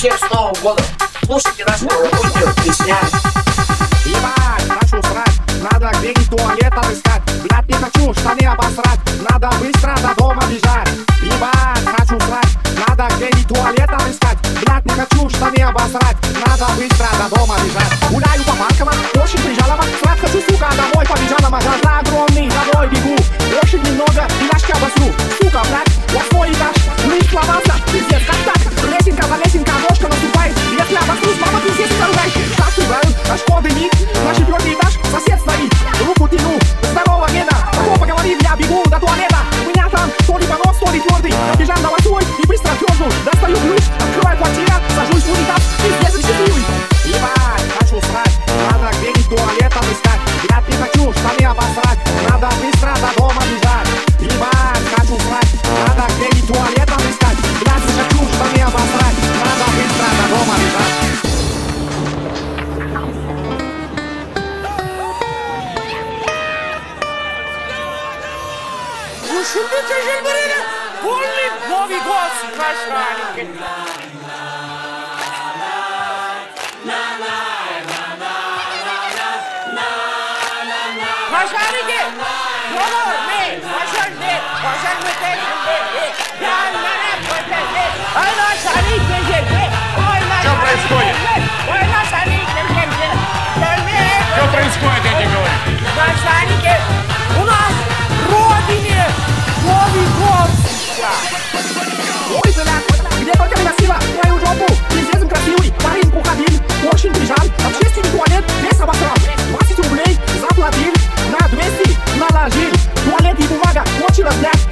Всех с Новым годом! Слушайте нас новогоднюю песню. Ебать, хочу срать, надо где-нибудь туалет отыскать. Блядь, не хочу штаны обосрать, надо быстро до дома бежать. Ебать, хочу срать, надо где-нибудь туалет отыскать. Блядь, не хочу штаны обосрать, надо быстро до дома бежать. Гуляю по паркам, очень прижалово, срать хочу, сука, домой побежала. Глаза огромный, за мной бегу, очень немного, иначе обосру. Сука, блядь, 8 этаж, лифт сломался, пиздец, как так? Лесенка за лесенка, ножка наступает, если обосрусь, мама, пиздец, второй. Так играют, аж ходы миг, на 4-й этаж, сосед стоит, руку тяну, здорово, Гена, кто поговорил, я бегу до туалета. У меня там то ли понос, то ли твердый, бежал на 8-й и быстро твердую. Достаю ключ, открываю квартиру, сажусь в унитаз, пиздец, и счастливый. Ебать, хочу срать, надо где-нибудь туалет отыскать. Блядь, не хочу штаны обосрать, надо быстро до дома бежать. Ебать, хочу срать, надо где-нибудь туалет отыскать. Блядь, не хочу штаны обосрать, надо быстро до дома бежать. Ушибите же, блин! Полный Новый год с нашими! Başarılı! Yolur me! Başarılı! Başarılı tecrübe! Yanlara koyacağız! Ayna sarı tecrübe! Что происходит? Ayna sarı tecrübe! Gelme! Что происходит, я тебе говорю? Başarılı! У нас в родине Новый год! Ой, блядь, где только носила твою жопу, пиздец красивый, парень уходил, очень бежал, общественный туалет без обосрал, 20 рублей заплатил, на 200 наложил, туалет и бумага, кончилась, блядь,